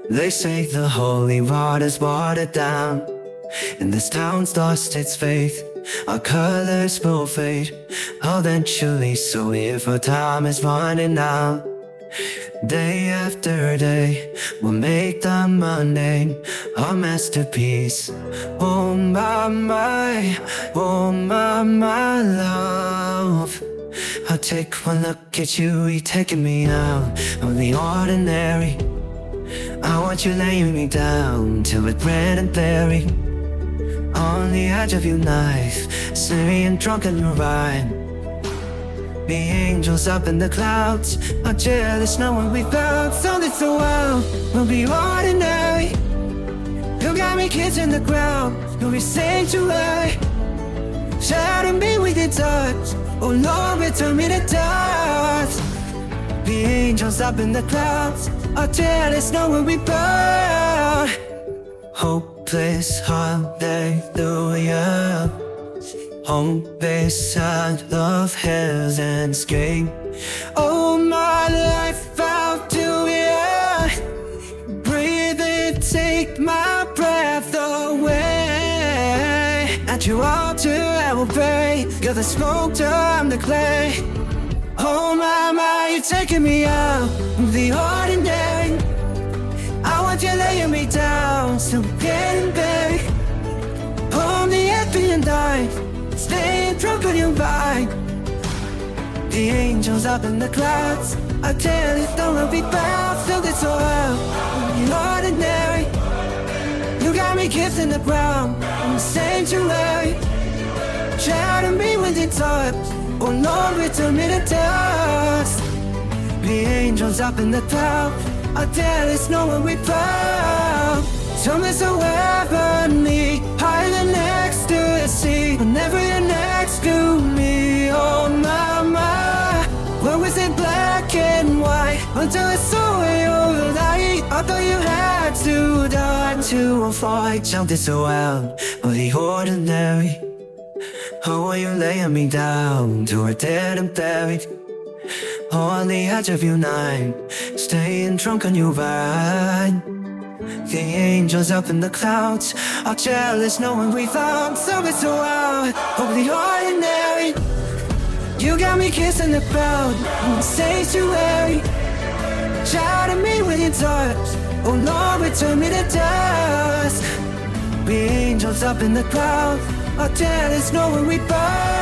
They say the holy water's watered down, and this town's lost its faith. Our colors will fade eventually, so if our time is running out, day after day, we'll make the mundane our masterpiece. Oh my, oh my love, I'll take one look at you, you're taking me out of the ordinary. I want you laying me down till we're bread and berry, on the edge of your knife, Syrian drunk on your ride. The angels up in the clouds are jealous knowing we found something so wild. We'll be ordinary. You got me kissing the ground, you'll be sanctuary. Shadow me with your touch, oh Lord, return me to dust. The angels up in the clouds are jealous knowing we found. Hopeless hallelujah, hope beside love has an escape. Oh my life out to you, breathe it, take my breath away. At your altar I will pray, you're the smoke, I'm the clay. Oh my, you're taking me out of the ordinary. I want you laying me down, still getting buried on the empty and dying, staying drunk on your vine. The angels up in the clouds are jealous, don't be found, still this so out in the ordinary. You got me kissing the ground, I'm a sanctuary. Shadow me with your touch, oh Lord, return me to dust. The angels up in the clouds are jealous knowing we found something so heavenly, higher than next to the sea. Whenever you're next to me, oh my, where was it black and white until I saw your light? I thought you had to die to avoid something so out of the ordinary. Oh, are you laying me down to a dead and buried, on the edge of your night, staying drunk on your ride. The angels up in the clouds are jealous knowing we found something so out of the ordinary. You got me kissing the ground, in the sanctuary. Shadow me with your touch, oh Lord, return me to dust. The angels up in the clouds are jealous knowing we found